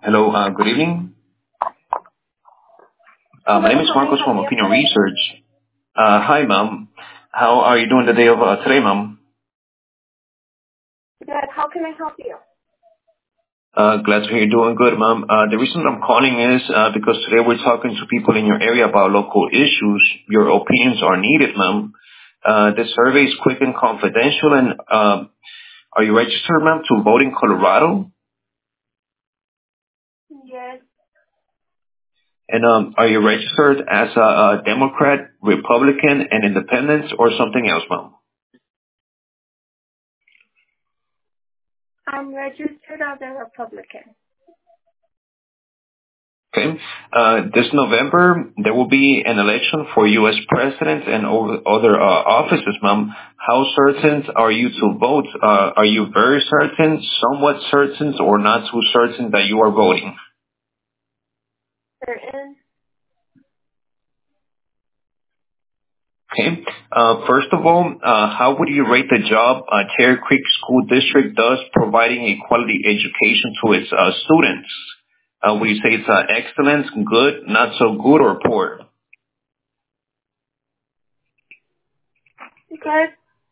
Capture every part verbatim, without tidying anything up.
Hello, uh, good evening. Uh, my name is Marcos from Opinion Research. Uh, hi, ma'am. How are you doing the day of uh, today, ma'am? Good. How can I help you? Uh, glad to hear you're doing good, ma'am. Uh, the reason I'm calling is uh, because today we're talking to people in your area about local issues. Your opinions are needed, ma'am. Uh, this survey is quick and confidential. And uh, are you registered, ma'am, to vote in Colorado? Yes, And um, are you registered as a, a Democrat, Republican, and Independent, or something else, ma'am? I'm registered as a Republican. Okay. Uh, this November, there will be an election for U S president and over other uh, offices, ma'am. How certain are you to vote? Uh, are you very certain, somewhat certain, or not too certain that you are voting? Certain? Okay. Uh, first of all, uh, how would you rate the job uh, Cherry Creek School District does providing a quality education to its uh, students? Uh, would you say it's uh, excellent, good, not so good, or poor? Because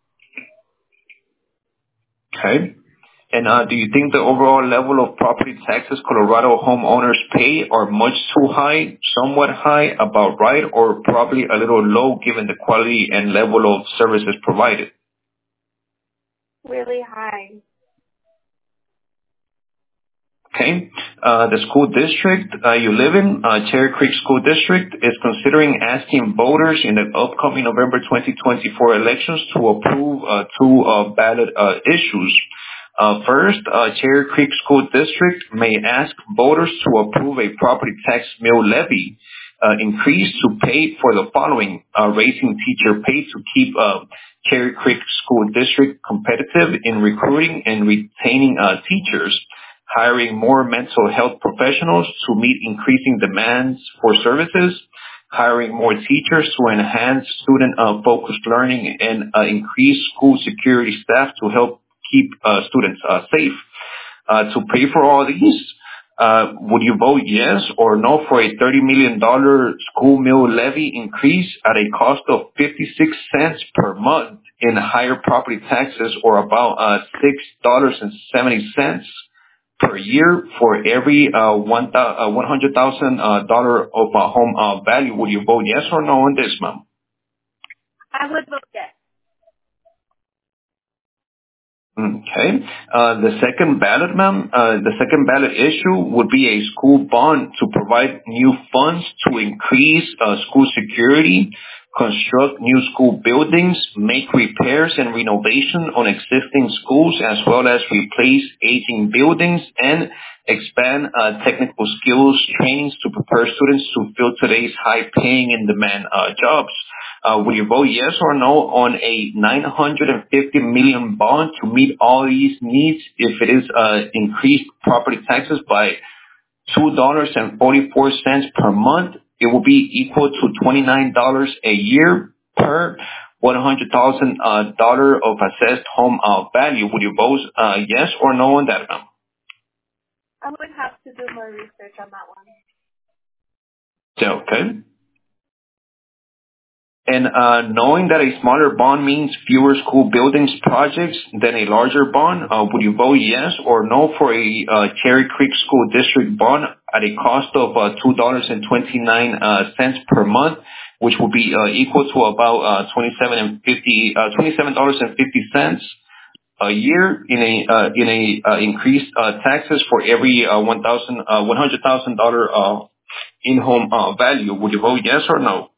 Okay. And uh, do you think the overall level of property taxes Colorado homeowners pay are much too high, somewhat high, about right, or probably a little low given the quality and level of services provided? really high. Okay. Uh, the school district uh, you live in, uh, Cherry Creek School District, is considering asking voters in the upcoming November twenty twenty-four elections to approve uh, two uh, ballot uh, issues. Uh, first, uh, Cherry Creek School District may ask voters to approve a property tax mill levy uh, increase to pay for the following: uh, raising teacher pay to keep uh, Cherry Creek School District competitive in recruiting and retaining uh, teachers, hiring more mental health professionals to meet increasing demands for services, hiring more teachers to enhance student-focused learning, and uh, increase school security staff to help keep uh, students uh, safe. Uh, to pay for all these, uh, would you vote yes or no for a thirty million dollars school meal levy increase at a cost of fifty-six cents per month in higher property taxes, or about uh, six dollars and seventy cents per year for every uh, one uh, one hundred thousand uh, dollar of uh, home uh, value? Would you vote yes or no on this, ma'am? I would vote yes. Okay. Uh, the second ballot, ma'am, uh, the second ballot issue would be a school bond to provide new funds to increase uh, school security, construct new school buildings, make repairs and renovation on existing schools, as well as replace aging buildings and expand uh, technical skills trainings to prepare students to fill today's high-paying and demand uh, jobs. Uh, will you vote yes or no on a nine hundred fifty million bond to meet all these needs if it is uh, increased property taxes by two dollars and forty-four cents per month? It will be equal to twenty-nine dollars a year per one hundred thousand dollars uh, dollar of assessed home uh, value. Would you vote uh, yes or no on that, ma'am? I would have to do more research on that one. So, okay. And uh, knowing that a smaller bond means fewer school buildings projects than a larger bond, uh, would you vote yes or no for a uh, Cherry Creek School District bond at a cost of uh, two dollars and twenty-nine uh, cents per month, which will be uh, equal to about uh, twenty-seven and fifty, uh, twenty-seven dollars and fifty cents a year in a uh, in a uh, increased uh, taxes for every uh, one thousand uh, one hundred thousand dollar uh, in-home uh, value? Would you vote yes or no?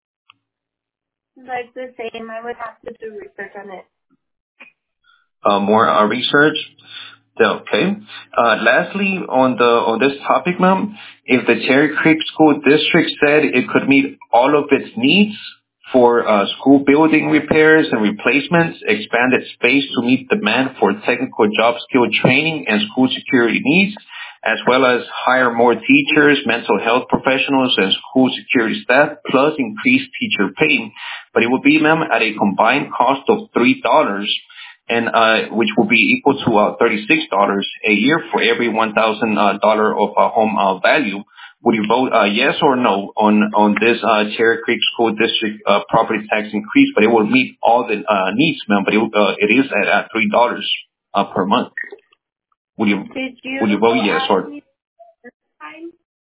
Like the same, I would have to do research on it. Uh, more uh, research. Okay. Uh, lastly, on the on this topic, ma'am, if the Cherry Creek School District said it could meet all of its needs for uh, school building repairs and replacements, expanded space to meet demand for technical job skill training and school security needs, as well as hire more teachers, mental health professionals, and school security staff, plus increase teacher pay. But it would be, ma'am, at a combined cost of three dollars. and uh, which will be equal to uh, thirty-six dollars a year for every one thousand dollars uh, of uh, home uh, value. Would you vote uh, yes or no on on this uh, Cherry Creek School District uh, property tax increase? But it will meet all the uh, needs, ma'am. But it, uh, it is at, at three dollars uh, per month. Would you Did you would you vote yes or? time?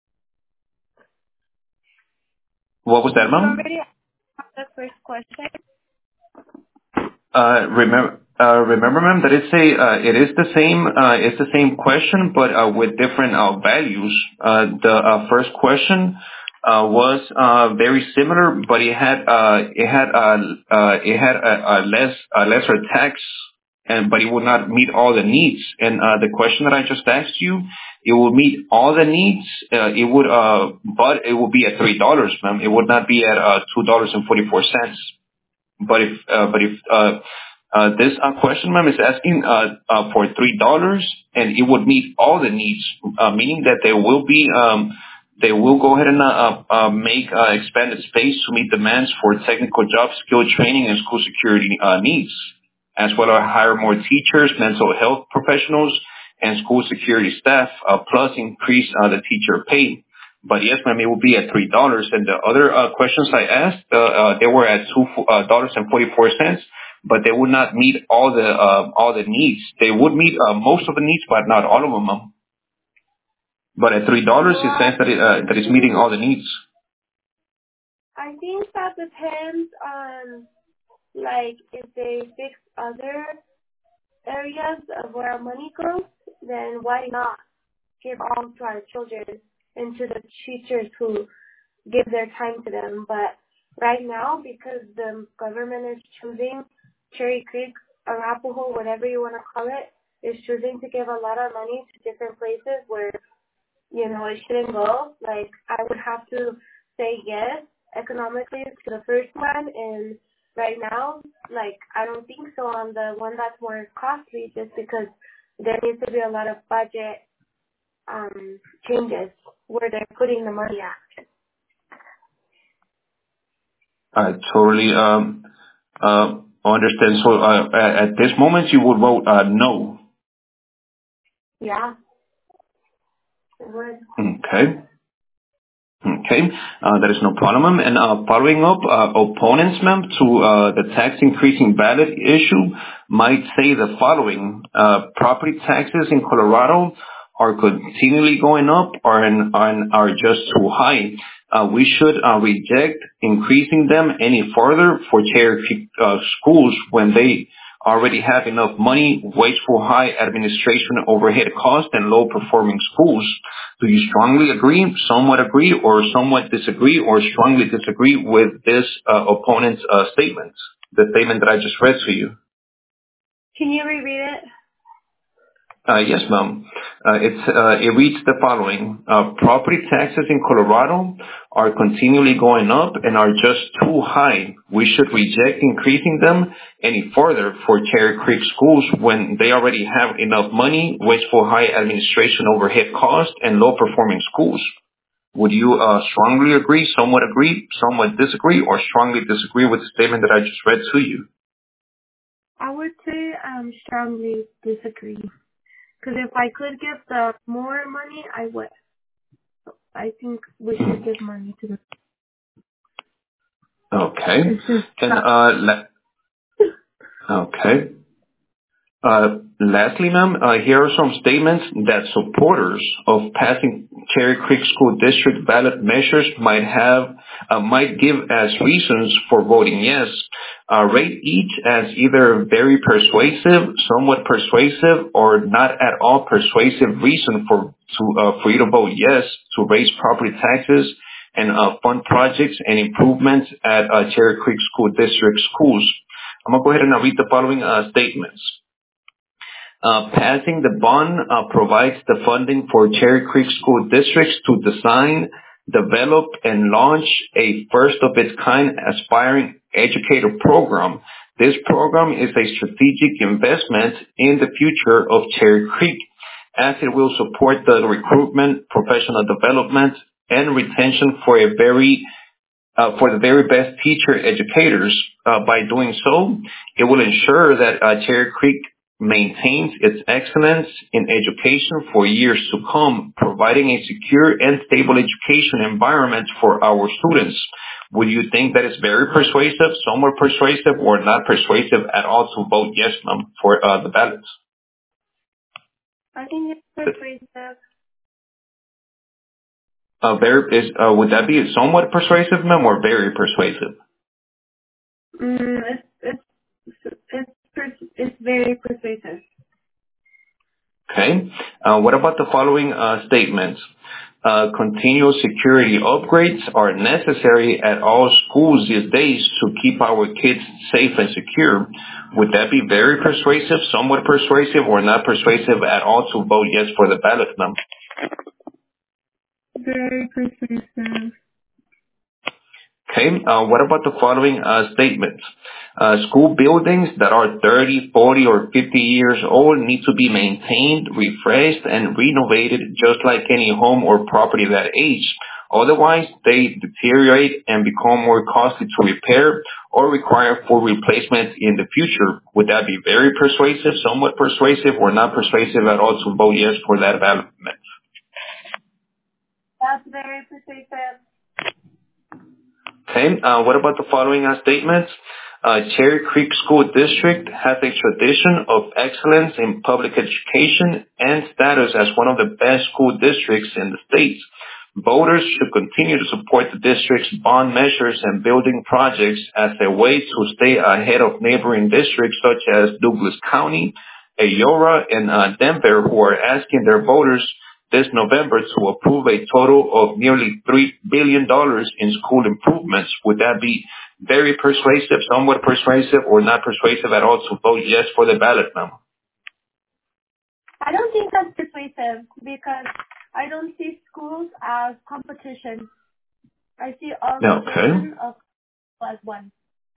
What was that, Did you ma'am? already ask the first question? Uh, remember, uh, remember, ma'am, that it's a, uh, it is the same, uh, it's the same question, but, uh, with different, uh, values. Uh, the, uh, first question, uh, was, uh, very similar, but it had, uh, it had, uh, uh, it had a, a less, a lesser tax, and, but it would not meet all the needs. And, uh, the question that I just asked you, it will meet all the needs. Uh, it would, uh, but it will be at three dollars, ma'am. It would not be at, uh, two dollars and forty-four cents. But if uh, but if uh, uh, this uh, question, ma'am, is asking uh, uh, for three dollars, and it would meet all the needs, uh, meaning that there will be um, they will go ahead and uh, uh, make uh, expanded space to meet demands for technical job skill training and school security uh, needs, as well as hire more teachers, mental health professionals, and school security staff, uh, plus increase uh, the teacher pay. But yes, ma'am, it will be at three dollars. And the other uh, questions I asked, uh, uh, they were at two uh, dollars and forty four cents. But they would not meet all the uh, all the needs. They would meet uh, most of the needs, but not all of them, ma'am. But at three dollars, it says that it uh, that it's meeting all the needs. I think that depends on, like, if they fix other areas of where our money goes, then why not give all to our children and to the teachers who give their time to them. But right now, because the government is choosing, Cherry Creek, Arapahoe, whatever you want to call it, is choosing to give a lot of money to different places where, you know, it shouldn't go. Like, I would have to say yes economically to the first one, and right now, like, I don't think so on the one that's more costly, just because there needs to be a lot of budget um, changes where they're putting the money at. I totally um, uh, understand. So uh, at at this moment, you would vote uh, no. Yeah, it would. Okay. Okay, uh, that is no problem, ma'am. And uh, following up, uh, opponents, ma'am, to uh, the tax increasing ballot issue might say the following: uh, property taxes in Colorado are continually going up, or and, and are just too high. Uh, we should uh, reject increasing them any further for Cherokee uh, schools when they already have enough money, wasteful high administration overhead costs, and low performing schools. Do you strongly agree, somewhat agree, or somewhat disagree, or strongly disagree with this uh, opponent's uh, statement, the statement that I just read to you? Can you reread it? Uh, yes, ma'am. Uh, it's, uh, it reads the following. Uh, property taxes in Colorado are continually going up and are just too high. We should reject increasing them any further for Cherry Creek schools when they already have enough money, wasteful high administration overhead costs, and low performing schools. Would you uh, strongly agree, somewhat agree, somewhat disagree, or strongly disagree with the statement that I just read to you? I would say um strongly disagree. Because if I could give the more money, I would. I think we should give money to the. Okay. It's just And uh, la- okay. Uh, lastly, ma'am, uh, here are some statements that supporters of passing Cherry Creek School District ballot measures might have, uh, might give as reasons for voting yes. Uh, rate each as either very persuasive, somewhat persuasive, or not at all persuasive reason for to uh, for you to vote yes to raise property taxes and uh, fund projects and improvements at uh, Cherry Creek School District schools. I'm gonna go ahead and uh, read the following uh, statements. Uh, passing the bond uh, provides the funding for Cherry Creek school districts to design, develop, and launch a first-of-its-kind aspiring educator program. This program is a strategic investment in the future of Cherry Creek, as it will support the recruitment, professional development, and retention for a very uh, for the very best teacher educators. Uh, by doing so, it will ensure that uh, Cherry Creek maintains its excellence in education for years to come, providing a secure and stable education environment for our students. Would you think that it's very persuasive, somewhat persuasive, or not persuasive at all to vote yes, ma'am, for uh, the ballots? I think it's persuasive. Uh, very is uh, would that be somewhat persuasive, ma'am, or very persuasive? Mm, it's it's it's pers- it's very persuasive. Okay. Uh, what about the following uh, statements? Uh, continual security upgrades are necessary at all schools these days to keep our kids safe and secure. Would that be very persuasive, somewhat persuasive, or not persuasive at all to vote yes for the ballot, ma'am? Very persuasive. Okay. Uh, what about the following uh, statements? Uh, school buildings that are thirty, forty, or fifty years old need to be maintained, refreshed, and renovated just like any home or property that age. Otherwise, they deteriorate and become more costly to repair or require full replacement in the future. Would that be very persuasive, somewhat persuasive, or not persuasive at all to vote yes for that ballot? That's very persuasive. Okay. Uh, what about the following uh, statements? Uh, Cherry Creek School District has a tradition of excellence in public education and status as one of the best school districts in the state. Voters should continue to support the district's bond measures and building projects as a way to stay ahead of neighboring districts such as Douglas County, Aurora, and uh, Denver, who are asking their voters this November to approve a total of nearly three billion dollars in school improvements. Would that be very persuasive, somewhat persuasive, or not persuasive at all to vote yes for the ballot, ma'am? I don't think that's persuasive because I don't see schools as competition. I see all the Okay. children of as one.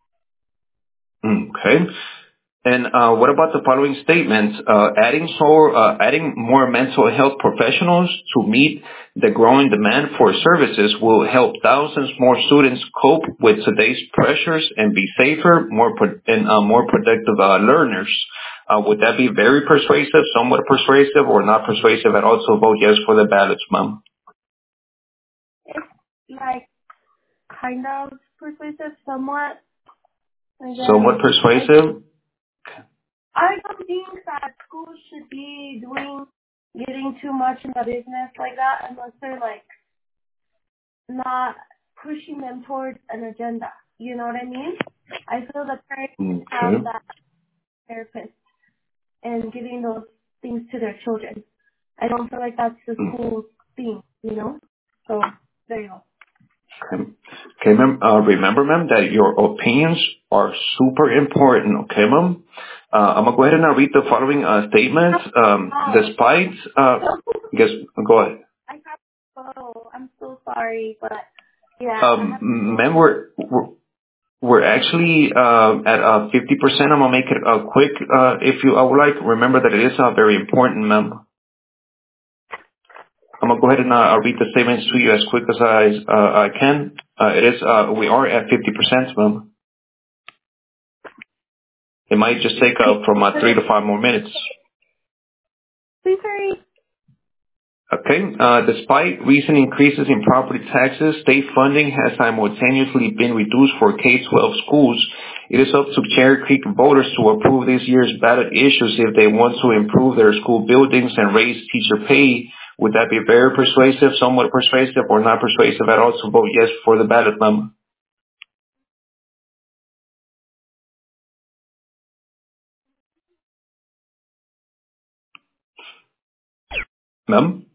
Okay. And uh, what about the following statements? Uh, adding, so, uh, adding more mental health professionals to meet the growing demand for services will help thousands more students cope with today's pressures and be safer, more pro- and uh, more productive uh, learners. Uh, would that be very persuasive, somewhat persuasive, or not persuasive at all to vote yes for the ballots, ma'am? It's like kind of persuasive, somewhat. Somewhat Again, persuasive? I don't think that schools should be doing getting too much in the business like that unless they're like not pushing them towards an agenda. You know what I mean? I feel that parents have Okay. that therapist and giving those things to their children. I don't feel like that's the school's thing, you know? So there you go. Okay, okay ma'am. Uh, remember, ma'am, that your opinions are super important, okay, ma'am? Uh, I'm going to go ahead and uh, read the following uh, statements. Um, despite, uh, guess, go ahead. I have to go. I'm so sorry, but yeah, I Um, have to go. ma'am, we're, we're, we're actually uh, at uh, fifty percent. I'm going to make it uh, quick uh, if you uh, would like. Remember that it is uh, very important, ma'am. I'm going to go ahead and uh, read the statements to you as quick as I, uh, I can. Uh, it is, uh, we are at fifty percent, ma'am. It might just take uh, from uh, three to five more minutes. Please hurry. Okay. Uh, despite recent increases in property taxes, state funding has simultaneously been reduced for K twelve schools. It is up to Cherry Creek voters to approve this year's ballot issues if they want to improve their school buildings and raise teacher pay. Would that be very persuasive, somewhat persuasive, or not persuasive at all to vote yes for the ballot, ma'am? Ma'am?